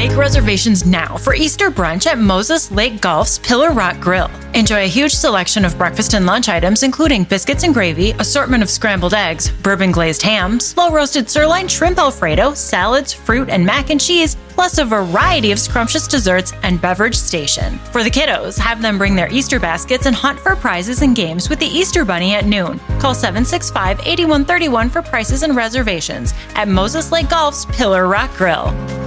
Make reservations now for Easter brunch at Moses Lake Golf's Pillar Rock Grill. Enjoy a huge selection of breakfast and lunch items, including biscuits and gravy, assortment of scrambled eggs, bourbon glazed ham, slow roasted sirloin, shrimp Alfredo, salads, fruit, and mac and cheese, plus a variety of scrumptious desserts and beverage station. For the kiddos, have them bring their Easter baskets and hunt for prizes and games with the Easter Bunny at noon. Call 765-8131 for prices and reservations at Moses Lake Golf's Pillar Rock Grill.